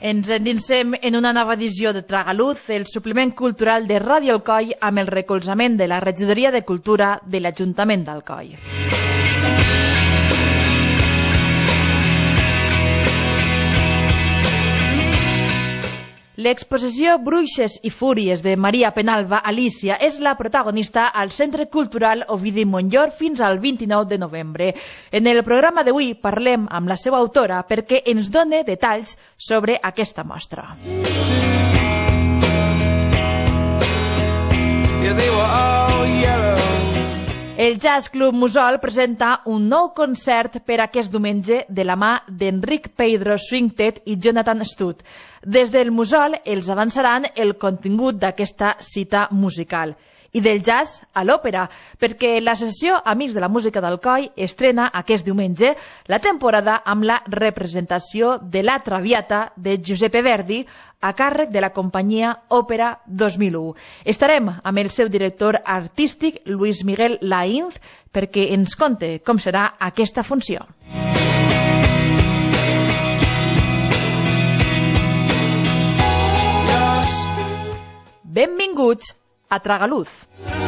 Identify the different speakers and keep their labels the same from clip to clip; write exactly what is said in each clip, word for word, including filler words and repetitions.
Speaker 1: Ens endinsem en una nova edició de Tragaluz, el suplement cultural de Ràdio Alcoi amb el recolzament de la Regidoria de Cultura de l'Ajuntament d'Alcoi. L'exposició Bruixes i Fúries de Maria Penalva Alícia és la protagonista al Centre Cultural Ovidi Montllor fins al vint-i-nou de novembre. En el programa d'avui parlem amb la seva autora perquè ens doni detalls sobre aquesta mostra. El Jazz Club Mussol presenta un nou concert per aquest diumenge de la mà d'Enric Pedro Swingtet i Jonathan Stutt. Des del Mussol els avançaran el contingut d'aquesta cita musical. I del jazz a l'òpera, perquè l'associació Amics de la Música d'Alcoi estrena aquest diumenge la temporada amb la representació de La Traviata de Giuseppe Verdi a càrrec de la companyia Òpera dos mil u. Estarem amb el seu director artístic, Luis Miguel Lainz, perquè ens conte com serà aquesta funció. Benvinguts a Tragaluz.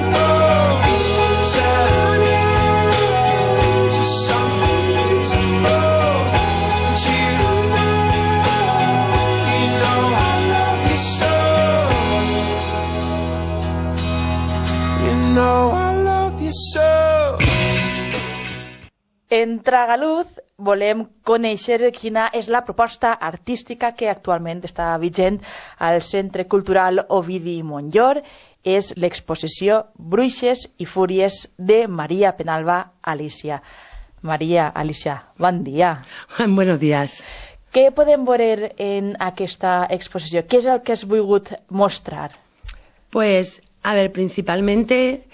Speaker 1: En Tragaluz volem conèixer quina és la proposta artística que actualment està vigent al Centre Cultural Ovidi Montllor. És l'exposició Bruixes i Fúries de Maria Penalva Alícia. Maria Alícia, bon dia.
Speaker 2: Buenos días.
Speaker 1: Què podem veure en aquesta exposició? Què és el que has volgut mostrar?
Speaker 2: Pues, a ver, principalmente,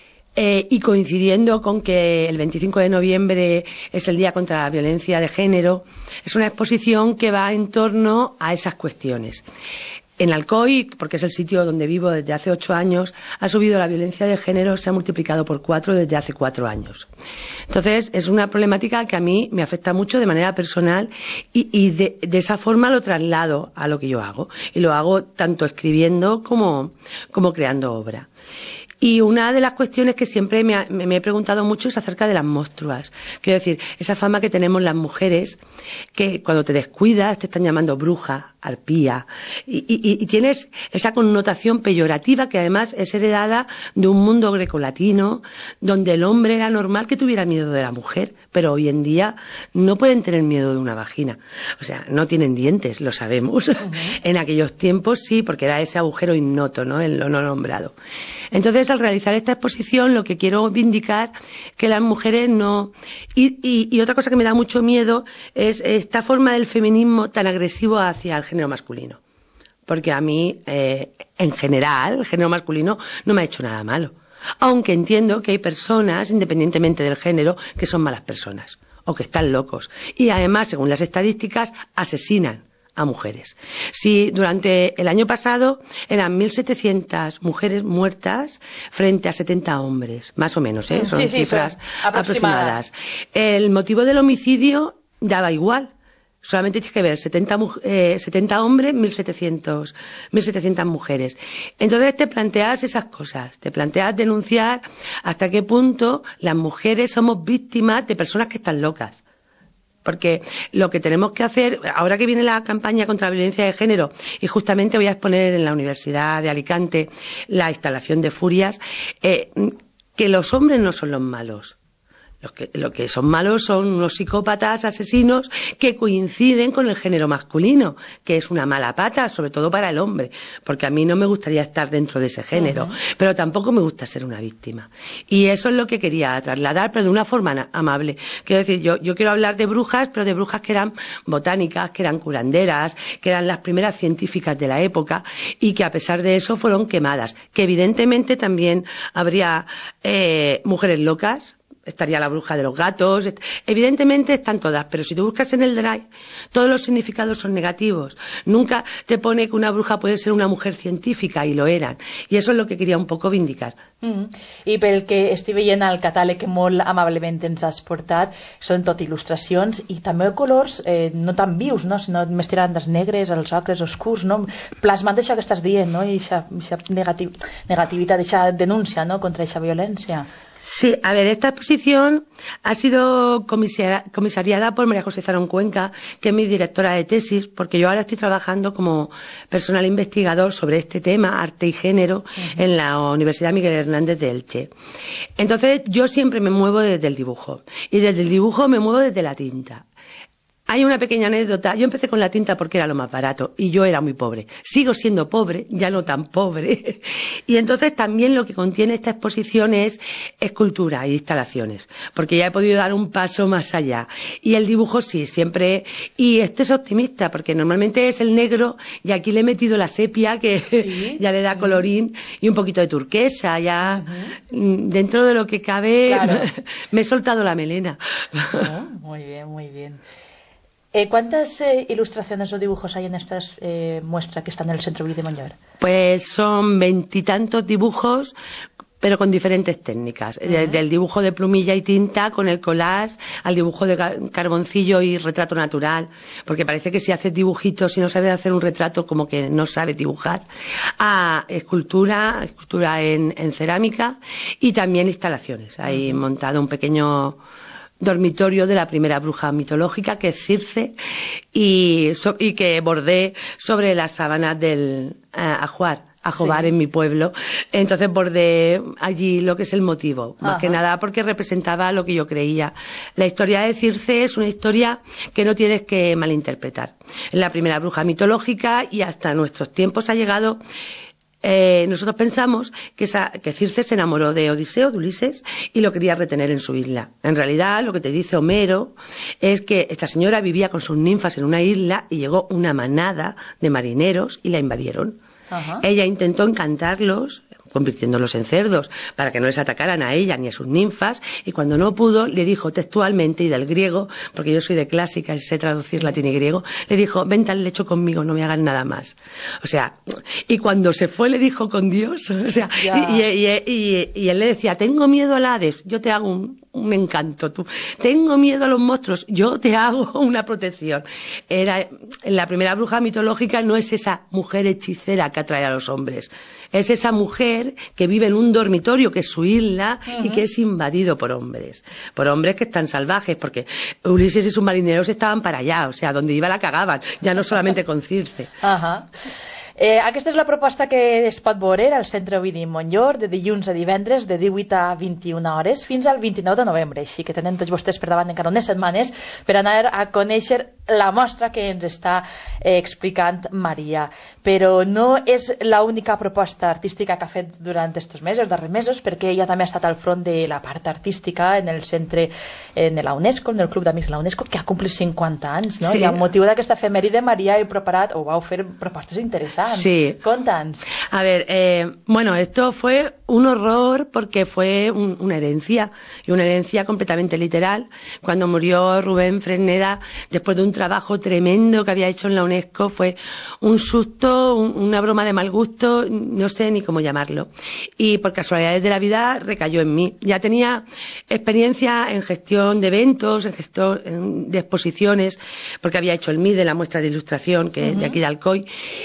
Speaker 2: eh, y coincidiendo con que el veinticinco de noviembre es el Día contra la Violencia de Género, es una exposición que va en torno a esas cuestiones. En Alcoi, porque es el sitio donde vivo desde hace ocho años, ha subido la violencia de género, se ha multiplicado por cuatro desde hace cuatro años. Entonces, es una problemática que a mí me afecta mucho de manera personal y, y de, de esa forma lo traslado a lo que yo hago. Y lo hago tanto escribiendo como, como creando obra. Y una de las cuestiones que siempre me, ha, me he preguntado mucho es acerca de las monstruas. Quiero decir, esa fama que tenemos las mujeres, que cuando te descuidas te están llamando bruja, arpía, y, y, y tienes esa connotación peyorativa que además es heredada de un mundo grecolatino donde el hombre era normal que tuviera miedo de la mujer, pero hoy en día no pueden tener miedo de una vagina. O sea, no tienen dientes, lo sabemos. Uh-huh. En aquellos tiempos sí, porque era ese agujero ignoto, ¿no? En lo no nombrado. Entonces, al realizar esta exposición, lo que quiero vindicar que las mujeres no... Y, y, y otra cosa que me da mucho miedo es esta forma del feminismo tan agresivo hacia el género masculino. Porque a mí, eh, en general, el género masculino no me ha hecho nada malo. Aunque entiendo que hay personas, independientemente del género, que son malas personas o que están locos. Y además, según las estadísticas, asesinan a mujeres. Si durante el año pasado eran mil setecientas mujeres muertas frente a setenta hombres, más o menos, ¿eh? Son
Speaker 1: sí, sí,
Speaker 2: cifras
Speaker 1: aproximadas.
Speaker 2: aproximadas. El motivo del homicidio daba igual. Solamente tienes que ver setenta, eh, setenta hombres, mil setecientas mujeres. Entonces te planteas esas cosas, te planteas denunciar hasta qué punto las mujeres somos víctimas de personas que están locas. Porque lo que tenemos que hacer, ahora que viene la campaña contra la violencia de género, y justamente voy a exponer en la Universidad de Alicante la instalación de Furias, eh, que los hombres no son los malos. Los que, lo que son malos son unos psicópatas asesinos que coinciden con el género masculino, que es una mala pata, sobre todo para el hombre, porque a mí no me gustaría estar dentro de ese género, uh-huh. pero tampoco me gusta ser una víctima. Y eso es lo que quería trasladar, pero de una forma amable. Quiero decir, yo, yo quiero hablar de brujas, pero de brujas que eran botánicas, que eran curanderas, que eran las primeras científicas de la época y que a pesar de eso fueron quemadas. Que evidentemente también habría eh, mujeres locas, estaría la bruja de los gatos. Evidentemente están todas, pero si tú buscas en el Drive, todos los significados son negativos. Nunca te pone que una bruja puede ser una mujer científica, y lo eran. Y eso es lo que quería un poco vindicar.
Speaker 1: Mm. I pel que estic veient al catàleg que molt amablement ens has portat, són tot il·lustracions i també colors eh, no tan vius, no? Sinó més tirant dels negres, els ocres oscurs, no? Plasmant això que estàs dient, no? I aquesta negativ negativitat, aquesta denúncia, no? Contra aquesta violència.
Speaker 2: Sí, a ver, esta exposición ha sido comisari comisariada por María José Zarón Cuenca, que es mi directora de tesis, porque yo ahora estoy trabajando como personal investigador sobre este tema, arte y género, uh-huh. en la Universidad Miguel Hernández de Elche. Entonces, yo siempre me muevo desde el dibujo, y desde el dibujo me muevo desde la tinta. Hay una pequeña anécdota. Yo empecé con la tinta porque era lo más barato y yo era muy pobre. Sigo siendo pobre, ya no tan pobre. Y entonces también lo que contiene esta exposición es escultura e instalaciones, porque ya he podido dar un paso más allá. Y el dibujo sí, siempre... Y este es optimista, porque normalmente es el negro y aquí le he metido la sepia, que ¿sí? ya le da colorín, y un poquito de turquesa. Ya uh-huh. dentro de lo que cabe claro. me he soltado la melena.
Speaker 1: Oh, muy bien, muy bien. Eh, ¿Cuántas eh, ilustraciones o dibujos hay en esta eh, muestra que está en el Centre Ovidi Montllor?
Speaker 2: Pues son veintitantos dibujos, pero con diferentes técnicas. Uh-huh. Desde el dibujo de plumilla y tinta con el collage, al dibujo de carboncillo y retrato natural, porque parece que si haces dibujitos y no sabes hacer un retrato, como que no sabes dibujar, a escultura, escultura en, en cerámica, y también instalaciones. Hay uh-huh. montado un pequeño dormitorio de la primera bruja mitológica, que es Circe, y, so, y que bordé sobre las sábanas del uh, ajuar, ajobar sí. en mi pueblo. Entonces bordé allí lo que es el motivo, más Ajá. que nada porque representaba lo que yo creía. La historia de Circe es una historia que no tienes que malinterpretar. Es la primera bruja mitológica y hasta nuestros tiempos ha llegado. Eh, nosotros pensamos que, esa, que Circe se enamoró de Odiseo, de Ulises, y lo quería retener en su isla. En realidad, lo que te dice Homero es que esta señora vivía con sus ninfas en una isla y llegó una manada de marineros y la invadieron. Ajá. Ella intentó encantarlos, convirtiéndolos en cerdos, para que no les atacaran a ella ni a sus ninfas, y cuando no pudo, le dijo textualmente, y del griego, porque yo soy de clásica y sé traducir latín y griego, le dijo, vente al lecho conmigo, no me hagan nada más. O sea, y cuando se fue le dijo con Dios, o sea, y, y, y, y, y él le decía, tengo miedo al Hades, yo te hago un, un encanto, tú. Tengo miedo a los monstruos, yo te hago una protección. Era, la primera bruja mitológica no es esa mujer hechicera que atrae a los hombres. Es esa mujer que vive en un dormitorio, que es su isla, uh-huh. y que es invadido por hombres. Por hombres que están salvajes, porque Ulises y sus marineros estaban para allá, o sea, donde iba la cagaban, ya no solamente con Circe.
Speaker 1: Ajá. Eh, aquesta és la proposta que es pot veure al Centre Ovidi Montllor de dilluns a divendres de divuit a vint-i-una hores fins al vint-i-nou de novembre, així que tenen tots vostès per davant encara unes setmanes per anar a conèixer la mostra que ens està eh, explicant Maria. Però no és l'única proposta artística que ha fet durant aquests mesos, els darrers mesos, perquè ella també ha estat al front de la part artística en el centre de la UNESCO, en el Club d'Amics de la UNESCO, que ha complit cinquanta anys, no? Sí. I amb motiu d'aquesta efemèride, Maria, heu preparat o vau fer propostes interessants.
Speaker 2: Sí.
Speaker 1: Conta'ns.
Speaker 2: A ver, eh, bueno, esto fue un horror porque fue un, una herencia, y una herencia completamente literal. Cuando murió Rubén Fresneda, después de un trabajo tremendo que había hecho en la UNESCO, fue un susto, un, una broma de mal gusto, no sé ni cómo llamarlo. Y por casualidades de la vida recayó en mí. Ya tenía experiencia en gestión de eventos, en gestión de exposiciones, porque había hecho el M I D, la muestra de ilustración, que es uh-huh. de aquí de Alcoy.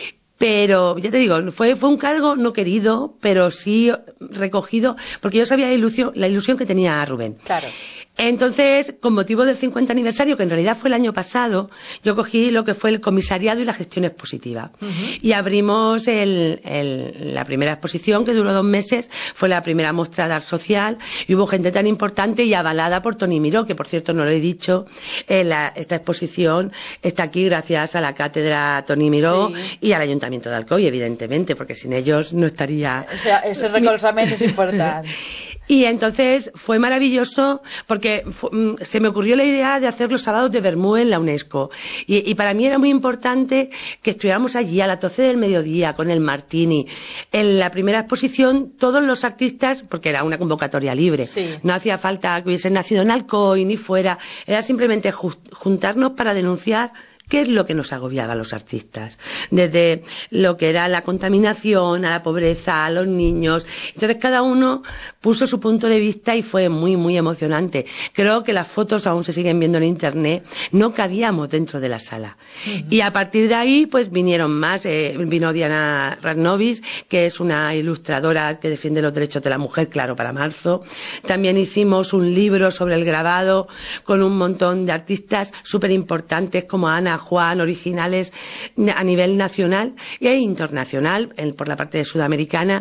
Speaker 2: Pero, ya te digo, fue, fue un cargo no querido, pero sí recogido, porque yo sabía la ilusión, la ilusión que tenía Rubén.
Speaker 1: Claro.
Speaker 2: Entonces, con motivo del cincuenta aniversario, que en realidad fue el año pasado, yo cogí lo que fue el comisariado y la gestión expositiva. Uh-huh. Y abrimos el, el, la primera exposición, que duró dos meses, fue la primera muestra de arte social, y hubo gente tan importante y avalada por Toni Miró, que por cierto no lo he dicho, eh, la, esta exposición está aquí gracias a la cátedra Toni Miró sí. y al Ayuntamiento de Alcoy, evidentemente, porque sin ellos no estaría...
Speaker 1: O sea, ese recolzamiento es importante.
Speaker 2: Y entonces fue maravilloso porque porque se me ocurrió la idea de hacer los sábados de Bermú en la UNESCO. Y, y para mí era muy importante que estuviéramos allí a las doce del mediodía con el martini. En la primera exposición, todos los artistas, porque era una convocatoria libre, sí. No hacía falta que hubiesen nacido en Alcoy ni fuera, era simplemente juntarnos para denunciar qué es lo que nos agobiaba a los artistas, desde lo que era la contaminación, a la pobreza, a los niños. Entonces cada uno puso su punto de vista y fue muy, muy emocionante. Creo que las fotos aún se siguen viendo en internet, no cabíamos dentro de la sala. Uh-huh. Y a partir de ahí, pues vinieron más, eh, vino Diana Raznovis, que es una ilustradora que defiende los derechos de la mujer, claro, para marzo. También hicimos un libro sobre el grabado con un montón de artistas súper importantes como Ana Juan, originales a nivel nacional e internacional, por la parte de sudamericana,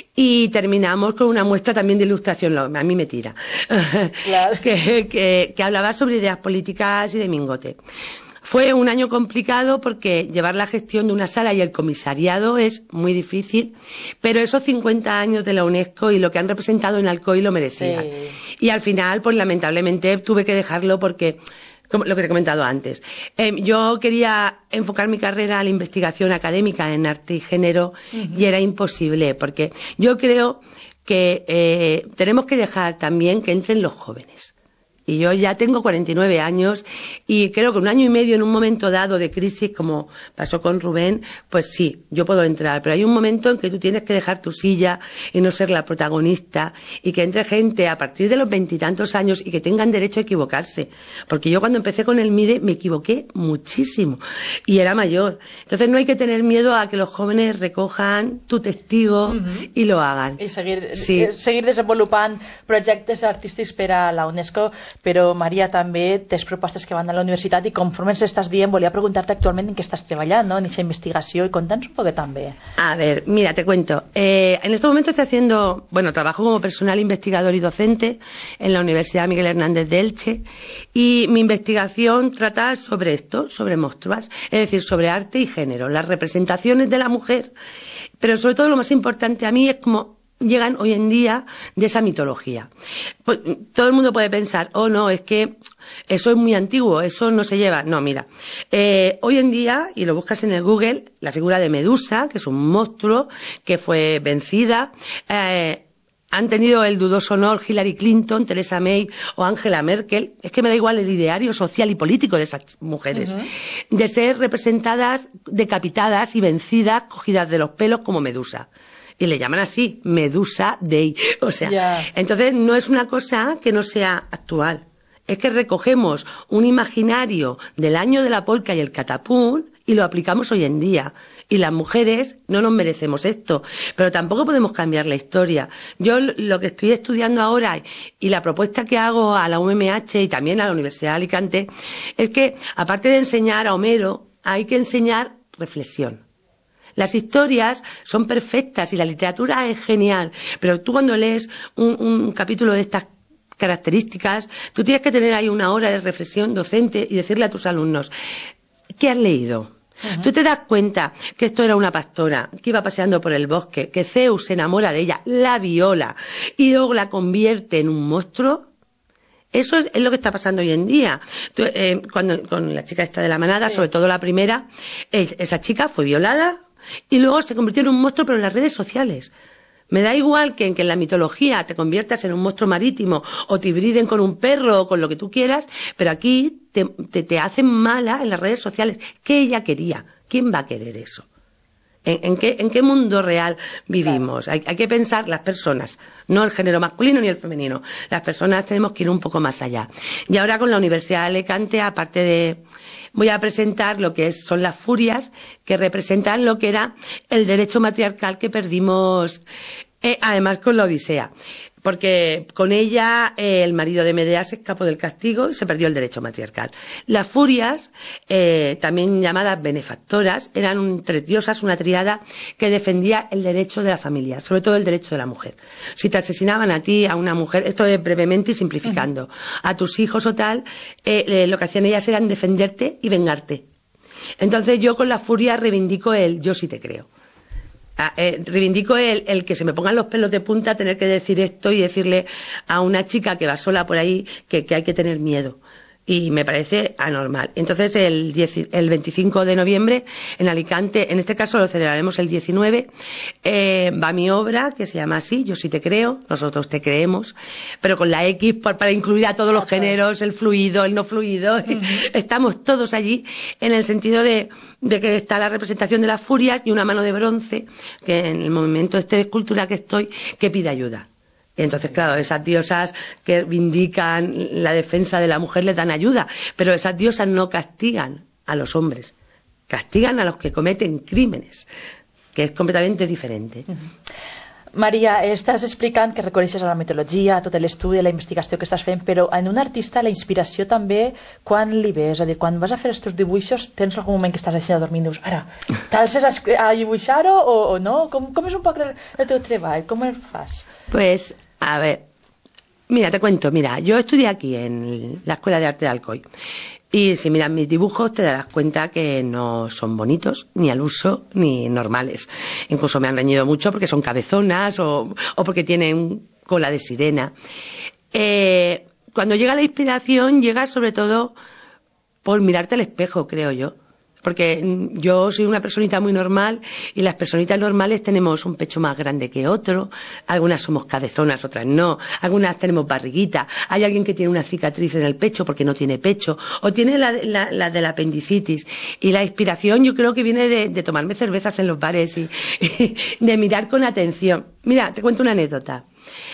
Speaker 2: y terminamos con una muestra también de ilustración, a mí me tira, claro. que, que, que hablaba sobre ideas políticas y de Mingote. Fue un año complicado porque llevar la gestión de una sala y el comisariado es muy difícil, pero esos cincuenta años de la UNESCO y lo que han representado en Alcoy lo merecían. Sí. Y al final, pues lamentablemente tuve que dejarlo porque como lo que te he comentado antes. Eh, yo quería enfocar mi carrera a la investigación académica en arte y género uh-huh. y era imposible, porque yo creo que eh, tenemos que dejar también que entren los jóvenes. Y yo ya tengo cuarenta y nueve años y creo que un año y medio en un momento dado de crisis, como pasó con Rubén, pues sí, yo puedo entrar. Pero hay un momento en que tú tienes que dejar tu silla y no ser la protagonista y que entre gente a partir de los veintitantos años y que tengan derecho a equivocarse. Porque yo cuando empecé con el MIDE me equivoqué muchísimo y era mayor. Entonces no hay que tener miedo a que los jóvenes recojan tu testigo uh-huh. i lo hagan.
Speaker 1: I seguir, sí. seguir desenvolupant projectes artístics per a la UNESCO. Però, Maria, també tens propostes que van a la universitat i conforme ens estàs dient, volia preguntar-te actualment en què estàs treballant, ¿no? En esa investigació, y conta'ns un poco també.
Speaker 2: A ver, mira, te cuento. Eh, en este momento estoy haciendo, bueno, trabajo como personal investigador y docente en la Universidad Miguel Hernández de Elche y mi investigación trata sobre esto, sobre monstruas, es decir, sobre arte y género, las representaciones de la mujer, pero sobre todo lo más importante a mí es como llegan hoy en día de esa mitología. Pues, todo el mundo puede pensar, oh no, es que eso es muy antiguo, eso no se lleva. No, mira, eh, hoy en día, y lo buscas en el Google, la figura de Medusa, que es un monstruo que fue vencida, eh, han tenido el dudoso honor Hillary Clinton, Theresa May o Angela Merkel, es que me da igual el ideario social y político de esas mujeres, uh-huh. de ser representadas, decapitadas y vencidas, cogidas de los pelos como Medusa. Y le llaman así, Medusa Day. O sea, yeah. Entonces no es una cosa que no sea actual. Es que recogemos un imaginario del año de la polka y el catapún y lo aplicamos hoy en día. Y las mujeres no nos merecemos esto. Pero tampoco podemos cambiar la historia. Yo lo que estoy estudiando ahora y la propuesta que hago a la U M H y también a la Universidad de Alicante es que, aparte de enseñar a Homero, hay que enseñar reflexión. Las historias son perfectas y la literatura es genial, pero tú cuando lees un, un capítulo de estas características, tú tienes que tener ahí una hora de reflexión docente y decirle a tus alumnos, ¿qué has leído? Uh-huh. Tú te das cuenta que esto era una pastora que iba paseando por el bosque, que Zeus se enamora de ella, la viola y luego la convierte en un monstruo. Eso es, es lo que está pasando hoy en día. Tú, eh, cuando con la chica esta de la manada, sí. sobre todo la primera, eh, esa chica fue violada y luego se convirtió en un monstruo, pero en las redes sociales. Me da igual que en, que en la mitología te conviertas en un monstruo marítimo o te hibriden con un perro o con lo que tú quieras, pero aquí te, te, te hacen mala en las redes sociales. ¿Qué ella quería? ¿Quién va a querer eso? ¿En, en, qué, ¿En qué mundo real vivimos? Claro. Hay, hay que pensar las personas, no el género masculino ni el femenino. Las personas tenemos que ir un poco más allá. Y ahora con la Universidad de Alicante, aparte de... voy a presentar lo que es, son las furias, que representan lo que era el derecho matriarcal que perdimos, eh, además con la Odisea. Porque con ella eh, el marido de Medea se escapó del castigo y se perdió el derecho matriarcal. Las furias, eh, también llamadas benefactoras, eran tres diosas, una triada que defendía el derecho de la familia, sobre todo el derecho de la mujer. Si te asesinaban a ti, a una mujer, esto es brevemente y simplificando, uh-huh. a tus hijos o tal, eh, eh, lo que hacían ellas era defenderte y vengarte. Entonces yo con la furia reivindico el yo sí te creo. Eh, reivindico el, el que se me pongan los pelos de punta tener que decir esto y decirle a una chica que va sola por ahí que, que hay que tener miedo. Y me parece anormal. Entonces, el, diez, el veinticinco de noviembre, en Alicante, en este caso lo celebraremos el diecinueve, eh, va mi obra, que se llama así, Yo sí te creo, nosotros te creemos, pero con la X para, para incluir a todos los okay. géneros, el fluido, el no fluido. Uh-huh. Estamos todos allí en el sentido de, de que está la representación de las furias y una mano de bronce, que en el movimiento este de escultura que estoy, que pide ayuda. Y entonces, claro, esas diosas que vindican la defensa de la mujer les dan ayuda, pero esas diosas no castigan a los hombres, castigan a los que cometen crímenes, que és completament diferent.
Speaker 1: Uh-huh. Maria, estàs explicant que reconeixes a la mitologia, a tot l'estudi, a la investigació que estàs fent, però en un artista la inspiració també, quan li ve? És a dir, quan vas a fer els teus dibuixos, tens algun moment que estàs així a dormir i dius, ara, t'alces a, a dibuixar-ho o, o no? Com, com és un poc el, el teu treball? Com el fas?
Speaker 2: Pues, a ver, mira, te cuento, mira, yo estudié aquí en la Escuela de Arte de Alcoy y si miras mis dibujos te darás cuenta que no son bonitos, ni al uso, ni normales. Incluso me han reñido mucho porque son cabezonas o, o porque tienen cola de sirena. Eh, cuando llega la inspiración, llega sobre todo por mirarte al espejo, creo yo. Porque yo soy una personita muy normal y las personitas normales tenemos un pecho más grande que otro, algunas somos cabezonas, otras no, algunas tenemos barriguita, hay alguien que tiene una cicatriz en el pecho porque no tiene pecho, o tiene la, la, la de la apendicitis. Y la inspiración yo creo que viene de, de tomarme cervezas en los bares y, y de mirar con atención. Mira, te cuento una anécdota.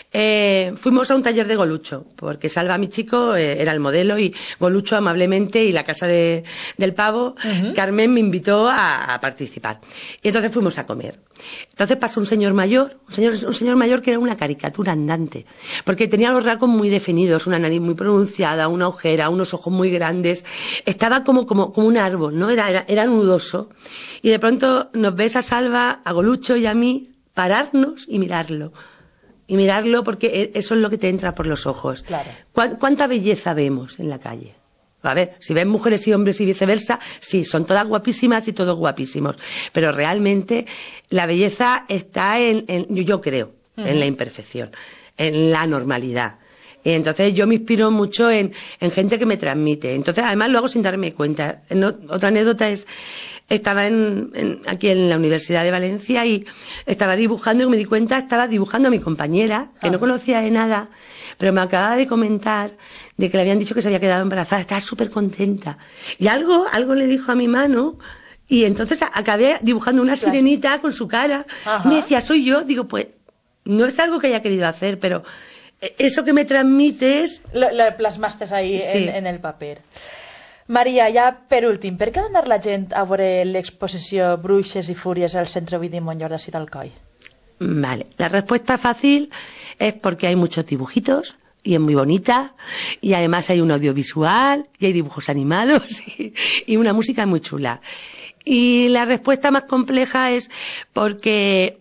Speaker 2: Eh, fuimos a un taller de Golucho, porque Salva, mi chico, eh, era el modelo y Golucho amablemente y la Casa de, del Pavo, uh-huh. Carmen me invitó a, a participar. Y entonces fuimos a comer. Entonces pasó un señor mayor, un señor, un señor mayor que era una caricatura andante, porque tenía los rasgos muy definidos, una nariz muy pronunciada, una ojera, unos ojos muy grandes, estaba como, como, como un árbol, ¿no? Era, era, era nudoso. Y de pronto nos ves a Salva, a Golucho y a mí pararnos y mirarlo. Y mirarlo porque eso es lo que te entra por los ojos.
Speaker 1: Claro.
Speaker 2: ¿Cuánta belleza vemos en la calle? A ver, si ven mujeres y hombres y viceversa, sí, son todas guapísimas y todos guapísimos. Pero realmente la belleza está en, en yo creo, uh-huh. en la imperfección, en la normalidad. Y entonces yo me inspiro mucho en, en gente que me transmite. Entonces, además lo hago sin darme cuenta. No, otra anécdota es... Estaba en, en, aquí en la Universidad de Valencia y estaba dibujando y me di cuenta, estaba dibujando a mi compañera, que ah. no conocía de nada, pero me acababa de comentar de que le habían dicho que se había quedado embarazada, estaba súper contenta. Y algo, algo le dijo a mi mano y entonces acabé dibujando una claro. sirenita con su cara. Ajá. Me decía, soy yo. Digo, pues no es algo que haya querido hacer, pero eso que me transmites...
Speaker 1: Lo, lo plasmaste ahí sí. en, en el papel. Maria, ja per últim, per què ha d'anar la gent a veure l'exposició Bruixes y Furias al Centre Ovidi Montllor de Alcoy?
Speaker 2: Vale, la respuesta fácil es porque hay muchos dibujitos y es muy bonita y además hay un audiovisual y hay dibujos animados y, y una música muy chula. Y la respuesta más compleja es porque...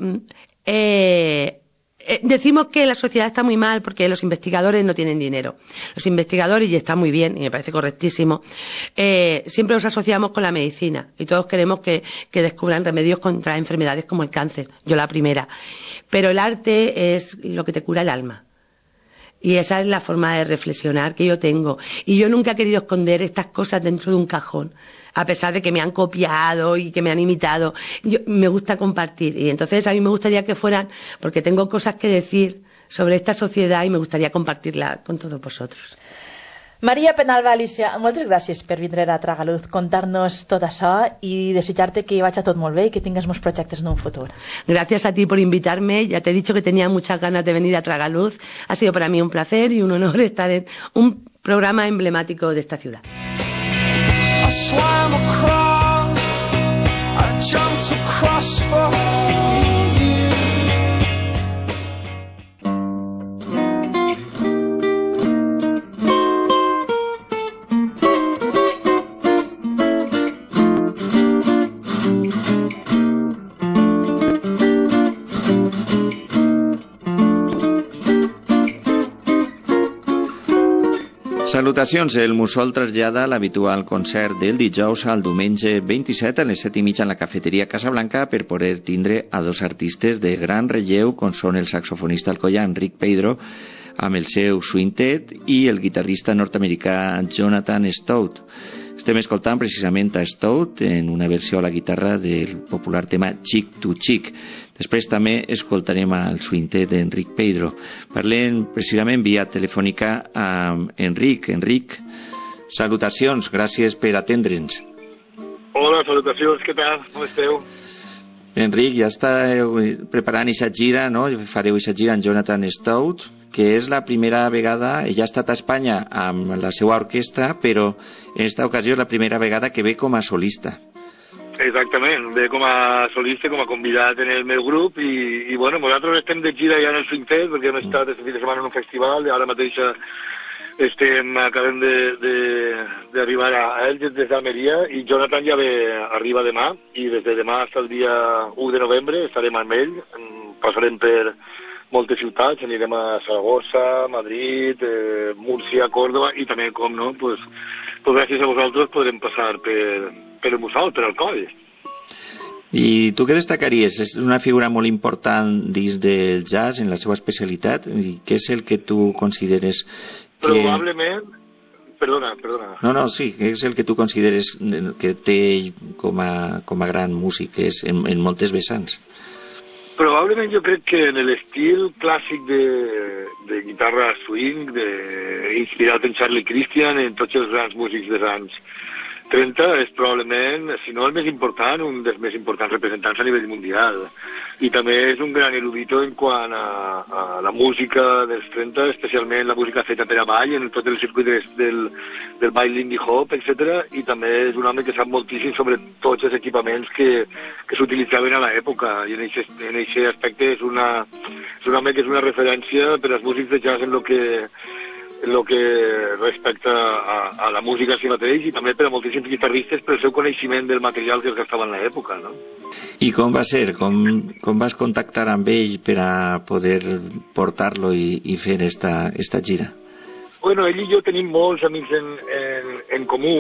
Speaker 2: Eh, Eh, decimos que la sociedad está muy mal porque los investigadores no tienen dinero. Los investigadores, y está muy bien, y me parece correctísimo, eh, siempre los asociamos con la medicina y todos queremos que, que descubran remedios contra enfermedades como el cáncer, yo la primera. Pero el arte es lo que te cura el alma. Y esa es la forma de reflexionar que yo tengo. Y yo nunca he querido esconder estas cosas dentro de un cajón. A pesar de que me han copiado y que me han imitado, yo, me gusta compartir. Y entonces a mí me gustaría que fueran, porque tengo cosas que decir sobre esta sociedad y me gustaría compartirla con todos vosotros.
Speaker 1: Maria Penalba Alicia, moltes gràcies per vindre a Tragaluz, contar-nos tot això i desitjar-te que vagi tot molt bé y que tingues molts projectes en un futur.
Speaker 2: Gracias a ti por invitarme. Ya te he dicho que tenía muchas ganas de venir a Tragaluz. Ha sido para mí un placer y un honor estar en un programa emblemático de esta ciudad.
Speaker 3: I swam across, I jumped across for you.
Speaker 4: Salutacions. El Mussol trasllada l'habitual concert del dijous al diumenge vint-i-set a les set i mitja en la cafeteria Casablanca per poder tindre a dos artistes de gran relleu com són el saxofonista alcoià Enric Peydro amb el seu swintet i el guitarrista nord-americà Jonathan Stout. Estem escoltant precisament a Stout en una versió a la guitarra del popular tema Chick to Chick. Després també escoltarem el swintet d'Enric Peydro. Parlem precisament via telefònica amb Enric. Enric, salutacions, gràcies per atendre'ns.
Speaker 5: Hola, salutacions, què tal? Com esteu?
Speaker 4: Enric, ja esteu preparant aquesta gira, no? Fareu aquesta gira amb Jonathan Stout, que és la primera vegada, ella ha estat a Espanya amb la seva orquestra, però en aquesta ocasió és la primera vegada que ve com a solista.
Speaker 5: Exactament, ve com a solista, com a convidat en el meu grup i, i bueno, nosaltres estem de gira ja en el Swingfest perquè hem estat este fin de setmana en un festival i ara mateix estem, acabem d'arribar a Elx des d'Almeria i Jonathan ja ve, arriba demà i des de demà fins al dia u de novembre estarem amb ell, passarem per moltes ciutats, anirem a Saragossa, Madrid, eh, Múrcia, Córdoba i també, com no, pues, pues gràcies a vosaltres podrem passar per, per el Mussol, per el Coll.
Speaker 4: I tu què destacaries? És una figura molt important dins del jazz, en la seva especialitat, i què és el que tu consideres que...
Speaker 5: Probablement... Perdona, perdona.
Speaker 4: No, no, sí, què és el que tu consideres que té com a, com a gran músic, és en, en moltes vessants?
Speaker 5: Probablement jo crec que en l'estil clàssic de, de guitarra swing, de, inspirat en Charlie Christian, en tots els grans músics dels anys trenta, és probablement, si no el més important, un dels més importants representants a nivell mundial. I també és un gran erudito en quant a, a la música dels trenta, especialment la música feta per a ball, en tots els circuits del, del ball Lindy Hop, etcètera. I també és un home que sap moltíssim sobre tots els equipaments que, que s'utilitzaven a l'època. I en aquest aspecte és, una, és un home que és una referència per als músics de jazz en el que en el que respecta a, a la música en si mateix i també per a moltíssims guitarristes pel seu coneixement del material que es gastava en l'època, no?
Speaker 4: I com va ser? Com, com vas contactar amb ell per a poder portar-lo i, i fer esta, esta gira?
Speaker 5: Bueno, ell i jo tenim molts amics en, en, en comú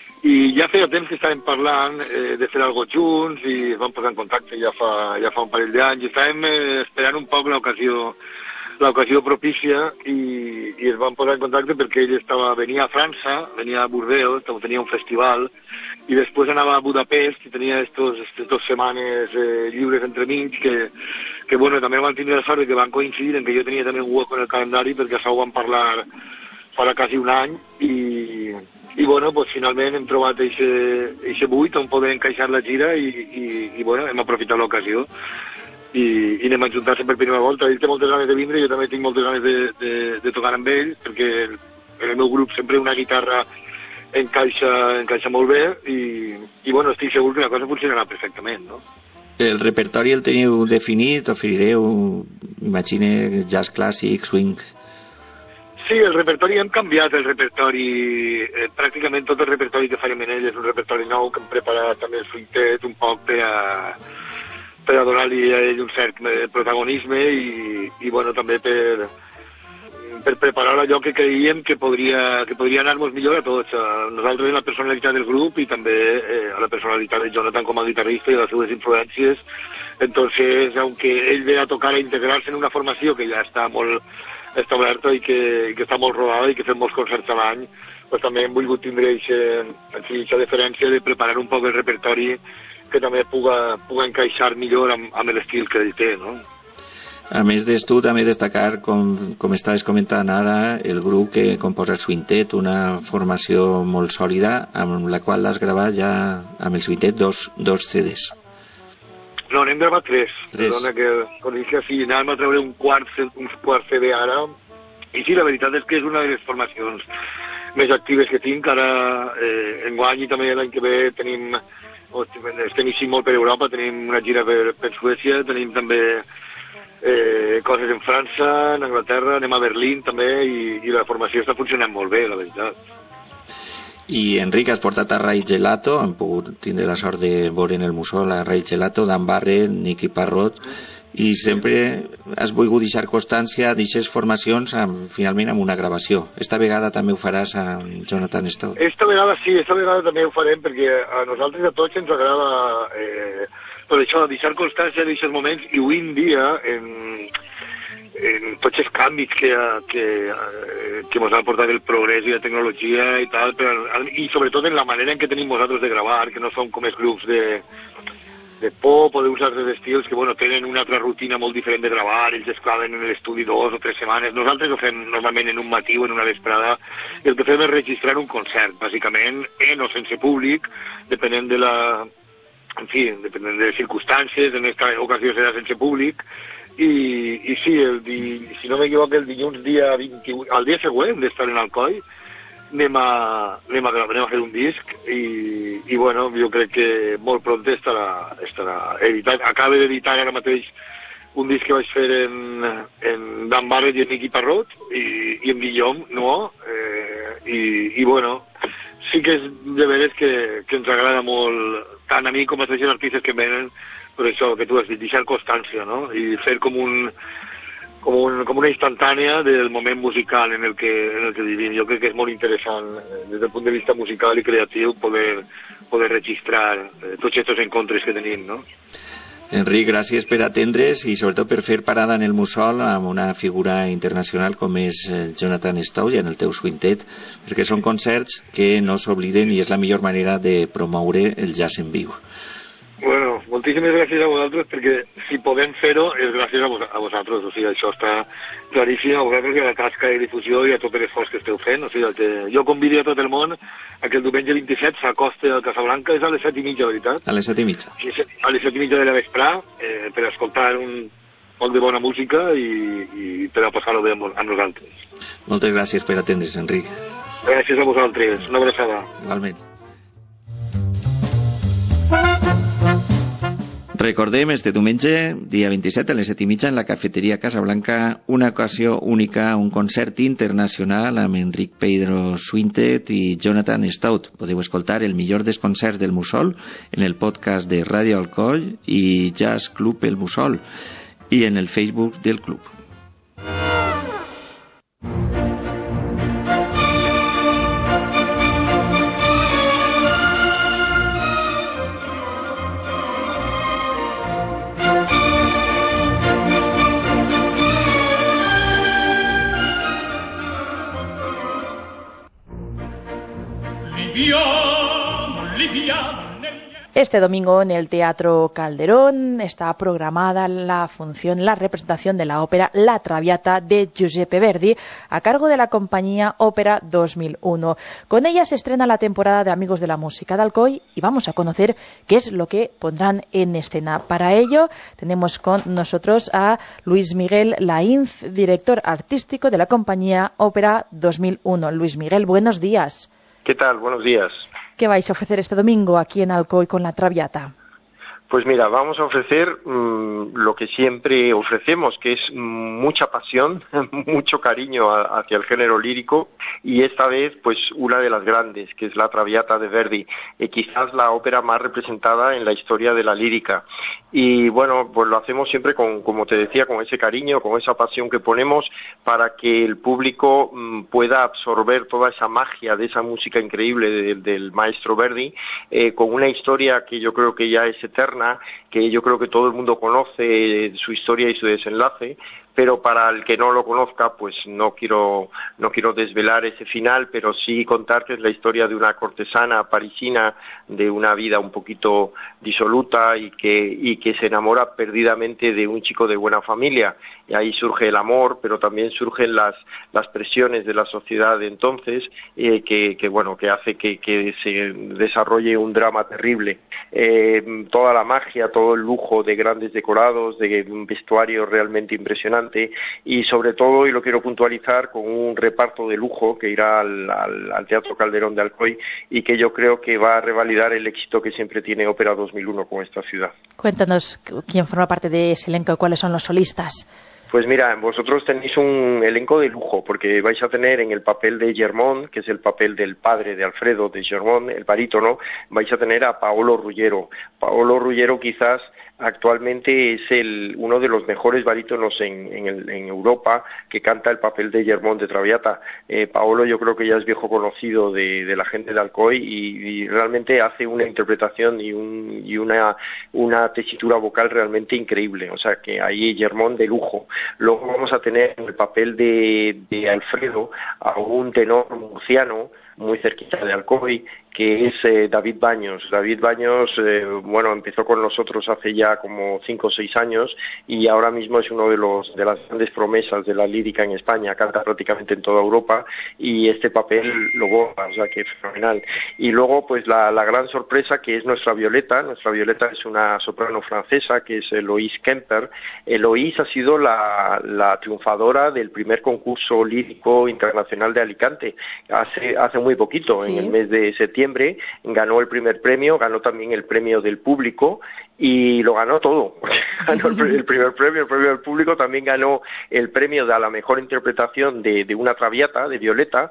Speaker 5: i ja feia temps que estàvem parlant eh, de fer alguna cosa junts i es vam posar en contacte ja fa, ja fa un parell d'anys i estàvem eh, esperant un poc l'ocasió l'ocasió propícia i, i es van posar en contacte perquè ell estava, venia a França, venia a Bordeaux, tenia un festival i després anava a Budapest i tenia estos, estes dues setmanes eh, lliures entremig que, que bueno, també van tindre la sort que van coincidir en que jo tenia també un hueco en el calendari perquè això ho vam parlar farà quasi un any i, i bueno, pues finalment hem trobat eixe buit on poder encaixar la gira i, i, i bueno, hem aprofitat l'ocasió i, i anem a juntar-se per primera volta. Ell té moltes ganes de vindre, jo també tinc moltes ganes de, de, de tocar amb ell, perquè en el meu grup sempre una guitarra encaixa, encaixa molt bé i, i bueno, estic segur que la cosa funcionarà perfectament, no?
Speaker 4: El repertori el teniu definit? Oferireu, imagine, jazz clàssic, swing?
Speaker 5: Sí, el repertori hem canviat, el repertori, eh, pràcticament tot el repertori que farem en ell és un repertori nou que hem preparat també el swintet un poc per a per a donar-li a ell un cert protagonisme i, i bueno, també per, per preparar allò que creiem que podria, que podria anar-nos millor a tots, a nosaltres en la personalitat del grup i també eh, a la personalitat de Jonathan com a guitarrista i a les seves influències. Entonces, aunque ell ve a tocar a integrar-se en una formació que ja està molt establerta i que, i que està molt rodada i que fem molts concerts a l'any, pues també hem volgut tindre aquesta diferència de preparar un poc el repertori que també puga, puga encaixar millor amb, amb l'estil que ell té, no?
Speaker 4: A més d'esto, també destacar, com, com estaves comentant ara, el grup que composa el Swintet, una formació molt sòlida, amb la qual has gravat ja amb el Swintet dos, dos C Ds.
Speaker 5: No, n'hem gravat tres.
Speaker 4: Tres.
Speaker 5: Perdona que, com dic així, anàvem a treure un quart, un quart C D ara, i sí, la veritat és que és una de les formacions més actives que tinc. Ara, eh, enguany i també l'any que ve tenim... estem així molt per Europa, tenim una gira per, per Suècia, tenim també eh, coses en França, en Anglaterra, anem a Berlín també i, i la formació està funcionant molt bé, la veritat.
Speaker 4: I Enric, has portat a Ray Gelato, hem pogut tindre la sort de veure en el Mussol a Ray Gelato, Dan Barrett, Nicky Parrott I sempre has volgut deixar constància d'aixes formacions amb, finalment amb una gravació. Esta vegada també ho faràs amb Jonathan Stout?
Speaker 5: Esta vegada sí, esta vegada també ho farem perquè a nosaltres a tots ens agrada eh, per això, deixar constància d'aquests moments i avui en dia en, en tots els canvis que, que, que ens ha portat el progrés i la tecnologia i tal, però, i sobretot en la manera en què tenim nosaltres de gravar, que no som com els grups de de pop o d'uns altres estils que, bueno, tenen una altra rutina molt diferent de gravar, ells es claven en l'estudi dos o tres setmanes. Nosaltres ho fem normalment en un matí o en una vesprada, i el que fem és registrar un concert, bàsicament, en o sense públic, depenent de la... en fi, depenent de les circumstàncies, en aquesta ocasió serà sense públic, i, i sí, el di, si no m'equivoco, el dilluns dia vint-i-vuit, al dia següent d'estar en Alcoi, anem a, anem a, anem a fer un disc i, i bueno, jo crec que molt pront estarà, estarà editat. Acaba d'editar ara mateix un disc que vaig fer en, en Dan Barrett i en Nicky Parrot i, i en Guillaume, no? Eh, i, I bueno, sí que és de veres que, que ens agrada molt, tant a mi com a tots els artistes que venen, per això que tu has dit, deixar constància, no? I fer com un... Com, un, com una instantània del moment musical en el, que, en el que vivim. Jo crec que és molt interessant, des del punt de vista musical i creatiu, poder, poder registrar eh, tots aquests encontres que tenim, no?
Speaker 4: Enric, gràcies per atendre's i sobretot per fer parada en el Mussol amb una figura internacional com és Jonathan Stout i en el teu Swintet, perquè són concerts que no s'obliden i és la millor manera de promoure el jazz en viu.
Speaker 5: Bueno, moltíssimes gràcies a vosaltres, perquè si podem fer-ho és gràcies a, vos a vosaltres, o sigui, això està claríssim, a vosaltres i a la tasca de difusió i a tot l'esforç que esteu fent, o sigui, que jo convido a tot el món a que el diumenge vint-i-set s'acosti a Casablanca, és a les set i mitja, veritat?
Speaker 4: A les set i mitja.
Speaker 5: Sí, a les set i mitja de la vesprà, eh, per escoltar un poc de bona música i, i per a passar-ho bé amb, amb nosaltres.
Speaker 4: Moltes gràcies per atendre's, Enric.
Speaker 5: Gràcies a vosaltres, una abraçada.
Speaker 4: Igualment. Recordem este diumenge, dia vint-i-set, a les set i mitja, en la cafeteria Casablanca, una ocasió única, un concert internacional amb Enric Pedro Swintet i Jonathan Stout. Podeu escoltar el millor dels concerts del Mussol en el podcast de Ràdio Alcoll i Jazz Club El Mussol i en el Facebook del club.
Speaker 1: Este domingo en el Teatro Calderón está programada la función, la representación de la ópera La Traviata de Giuseppe Verdi a cargo de la compañía Ópera dos mil uno. Con ella se estrena la temporada de Amigos de la Música de Alcoy y vamos a conocer qué es lo que pondrán en escena. Para ello tenemos con nosotros a Luis Miguel Lainz, director artístico de la compañía Ópera dos mil uno. Luis Miguel, buenos días.
Speaker 6: ¿Qué tal? Buenos días.
Speaker 1: ¿Qué vais a ofrecer este domingo aquí en Alcoy con La Traviata?
Speaker 6: Pues mira, vamos a ofrecer mmm, lo que siempre ofrecemos, que es mucha pasión, mucho cariño a, hacia el género lírico, y esta vez pues una de las grandes, que es La Traviata de Verdi, eh, quizás la ópera más representada en la historia de la lírica. Y bueno, pues lo hacemos siempre con, como te decía, con ese cariño, con esa pasión que ponemos para que el público mmm, pueda absorber toda esa magia de esa música increíble de, del maestro Verdi, eh, con una historia que yo creo que ya es eterna, que yo creo que todo el mundo conoce su historia y su desenlace, pero para el que no lo conozca, pues no quiero no quiero desvelar ese final, pero sí contar que es la historia de una cortesana parisina de una vida un poquito disoluta y que y que se enamora perdidamente de un chico de buena familia, y ahí surge el amor, pero también surgen las las presiones de la sociedad de entonces, eh, que, que bueno que hace que, que se desarrolle un drama terrible. Eh, toda la magia, todo el lujo de grandes decorados, de un vestuario realmente impresionante, y sobre todo, y lo quiero puntualizar, con un reparto de lujo que irá al, al, al Teatro Calderón de Alcoy y que yo creo que va a revalidar el éxito que siempre tiene Ópera dos mil uno con esta ciudad.
Speaker 1: Cuéntanos quién forma parte de ese elenco y cuáles son los solistas.
Speaker 6: Pues mira, vosotros tenéis un elenco de lujo, porque vais a tener en el papel de Germont, que es el papel del padre de Alfredo, de Germont, el barítono, vais a tener a Paolo Ruggiero. Paolo Ruggiero quizás Actualmente es el, uno de los mejores barítonos en, en, el, en Europa que canta el papel de Germont de Traviata. Eh, Paolo yo creo que ya es viejo conocido de, de la gente de Alcoy y, y realmente hace una interpretación y, un, y una, una tesitura vocal realmente increíble. O sea que ahí Germont de lujo. Luego vamos a tener en el papel de, de Alfredo a un tenor murciano muy cerquita de Alcoy, que es eh, David Baños. David Baños, eh, bueno, empezó con nosotros hace ya como cinco o seis años y ahora mismo es uno de los de las grandes promesas de la lírica en España, canta prácticamente en toda Europa y este papel lo goza, o sea que es fenomenal. Y luego, pues la, la gran sorpresa que es nuestra Violeta. Nuestra Violeta es una soprano francesa que es Eloise Kemper. Eloise ha sido la, la triunfadora del primer concurso lírico internacional de Alicante hace, hace muy poquito, sí. En el mes de septiembre, ganó el primer premio, ganó también el premio del público y lo ganó todo. Ganó el, el primer premio, el premio del público, también ganó el premio de a la mejor interpretación de, de una Traviata, de Violeta,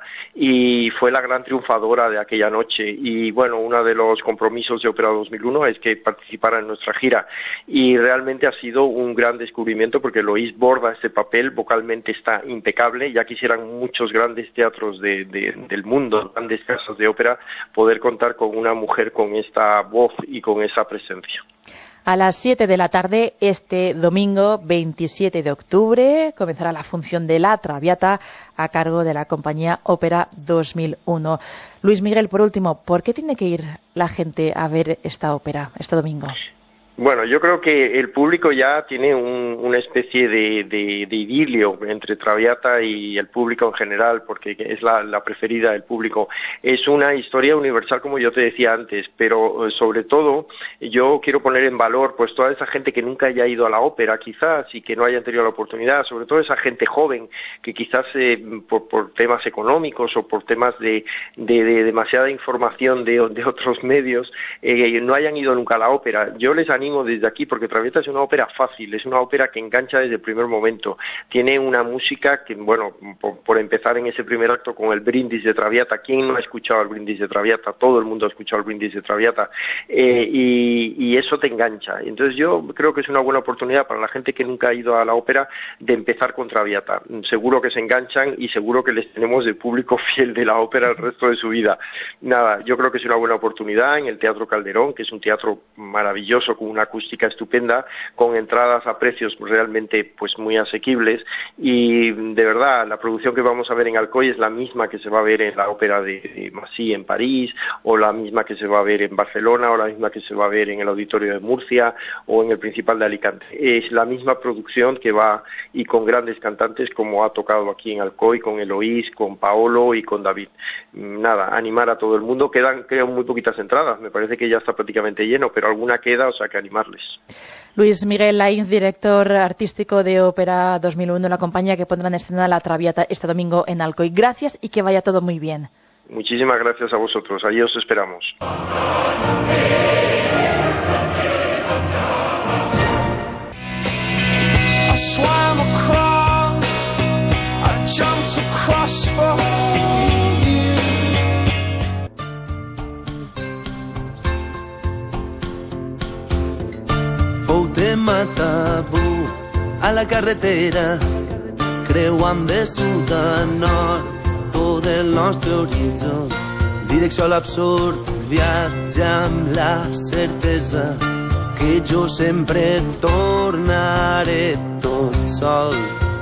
Speaker 6: y fue la gran triunfadora de aquella noche. Y bueno, uno de los compromisos de Ópera dos mil uno es que participara en nuestra gira y realmente ha sido un gran descubrimiento porque Lois borda este papel, vocalmente está impecable. Ya quisieran muchos grandes teatros de, de, del mundo, grandes casas de ópera, poder contar con una mujer con esta voz y con esa presencia.
Speaker 1: A las siete de la tarde, este domingo veintisiete de octubre, comenzará la función de La Traviata a cargo de la compañía Ópera dos mil uno. Luis Miguel, por último, ¿por qué tiene que ir la gente a ver esta ópera este domingo?
Speaker 6: Bueno, yo creo que el público ya tiene un, una especie de, de, de idilio entre Traviata y el público en general, porque es la, la preferida del público. Es una historia universal, como yo te decía antes, pero sobre todo yo quiero poner en valor pues toda esa gente que nunca haya ido a la ópera, quizás, y que no hayan tenido la oportunidad, sobre todo esa gente joven que quizás eh, por, por temas económicos o por temas de, de, de demasiada información de, de otros medios eh, no hayan ido nunca a la ópera. Yo les animo desde aquí, porque Traviata es una ópera fácil, es una ópera que engancha desde el primer momento. Tiene una música que, bueno, por, por empezar en ese primer acto con el brindis de Traviata. ¿Quién no ha escuchado el brindis de Traviata? Todo el mundo ha escuchado el brindis de Traviata. Eh, y, y eso te engancha. Entonces yo creo que es una buena oportunidad para la gente que nunca ha ido a la ópera de empezar con Traviata. Seguro que se enganchan y seguro que les tenemos de público fiel de la ópera el resto de su vida. Nada, yo creo que es una buena oportunidad en el Teatro Calderón, que es un teatro maravilloso con una acústica estupenda, con entradas a precios realmente pues muy asequibles y de verdad la producción que vamos a ver en Alcoy es la misma que se va a ver en la ópera de, de Massy en París, o la misma que se va a ver en Barcelona, o la misma que se va a ver en el Auditorio de Murcia o en el Principal de Alicante. Es la misma producción que va y con grandes cantantes como ha tocado aquí en Alcoy, con Eloís, con Paolo y con David. Nada, animar a todo el mundo. Quedan creo muy poquitas entradas, me parece que ya está prácticamente lleno, pero alguna queda, o sea que animarles.
Speaker 1: Luis Miguel Lainz, director artístico de Ópera dos mil uno, la compañía que pondrá en escena La Traviata este domingo en Alcoy. Gracias y que vaya todo muy bien.
Speaker 6: Muchísimas gracias a vosotros. Allí os esperamos.
Speaker 3: I swam across, I jumped across for you.
Speaker 7: Fou tema tabú a la carretera, creuant de sud a nord tot el nostre horitzó. Direcció a l'absurd, viatge amb la certesa que jo sempre tornaré tot sol.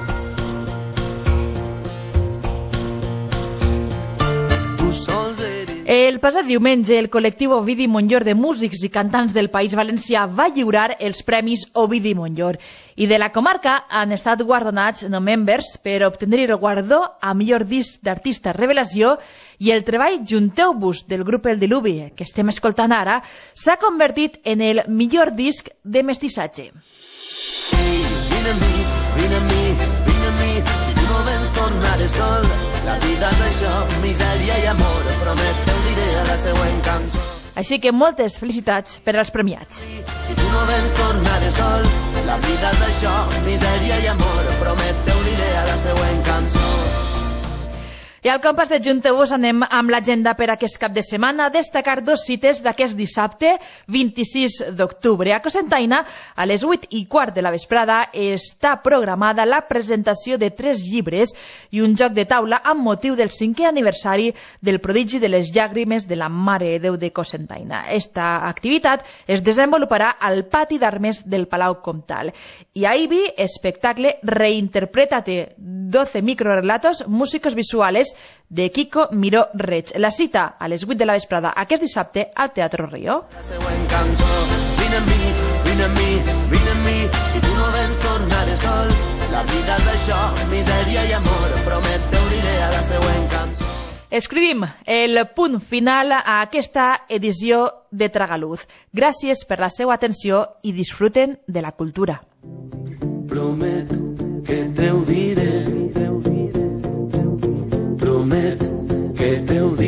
Speaker 7: Tu sols eres...
Speaker 1: El passat diumenge, el col·lectiu Ovidi Montllor de músics i cantants del País Valencià va lliurar els Premis Ovidi Montllor. I de la comarca han estat guardonats no members per obtenir el guardó a millor disc d'artista revelació i el treball Junteu-vos del grup El Diluvi, que estem escoltant ara, s'ha convertit en el millor disc de mestissatge.
Speaker 7: Vine amb mi, vine amb mi, vine amb mi, si tu no vens tornaré sol. La vida és això, misèria i amor, promet que ho diré a la següent cançó.
Speaker 1: Així que moltes felicitats per als premiats.
Speaker 7: Si tu no vens tornaré sol, la vida és això, misèria i amor, promet que ho diré a la següent cançó.
Speaker 1: I al compàs de Junteu-vos anem amb l'agenda per aquest cap de setmana, a destacar dos cites d'aquest dissabte vint-i-sis d'octubre. A Cocentaina, a les vuit i quart de la vesprada, està programada la presentació de tres llibres i un joc de taula amb motiu del cinquè aniversari del prodigi de les llàgrimes de la Mare de Déu de Cocentaina. Esta activitat es desenvoluparà al pati d'armes del Palau Comtal. I a Ibi, espectacle Reinterprétate, doce microrelatos músicos visuales de Kiko Miró Reig. La cita a les vuit de la vesprada aquest dissabte al Teatro Río.
Speaker 7: La següent cançó, vine amb mi, vine amb mi, vine amb mi, si tu no vens tornaré sol, la vida és això, misèria i amor, promet t'obriré a la següent cançó.
Speaker 1: Escrivim el punt final a aquesta edició de Tragaluz. Gràcies per la seva atenció i disfruten de la cultura.
Speaker 7: Promet que te ho diré, promet que te ho diré.